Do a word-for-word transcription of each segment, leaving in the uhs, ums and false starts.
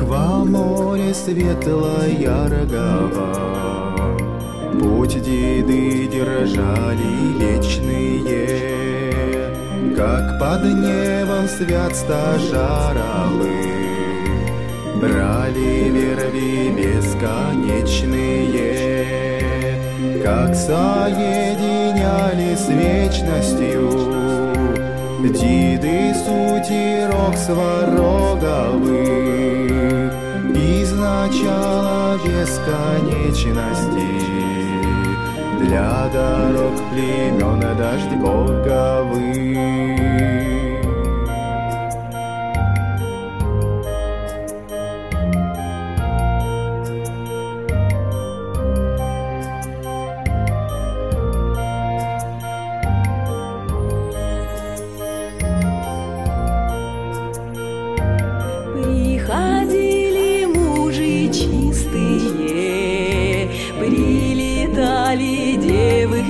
Во море светлое рогова путь деды держали вечные, как под небом свят стажаровы брали верви бесконечные, как соединяли с вечностью деды сутирок свароговых из начала бесконечности для дорог племен дождь боговых. Приходили мужи чистые, прилетали девы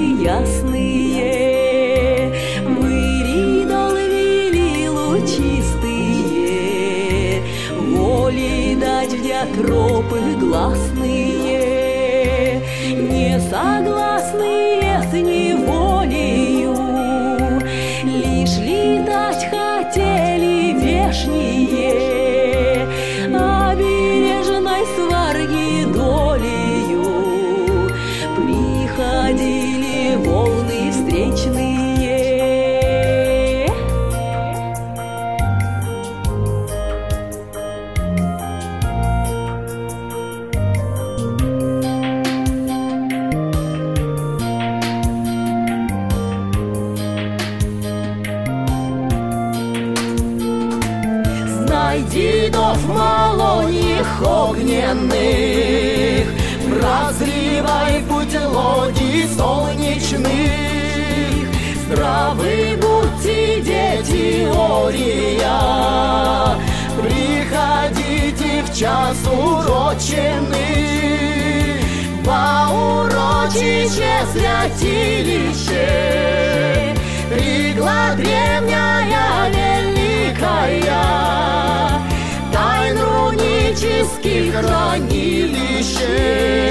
ясные, мыри долвили лучистые, воли дать вдя тропы гласные, не согласные с неволею, лишь летать хотели вешние. Приходили волны встречные. Знай, дедов малоньих огненных, разливай путь лодий солнечных. Здравы будьте, дети Ория, приходите в час уроченный, во урочище святилище, пригла древняя великая, тайн рунических хранилище.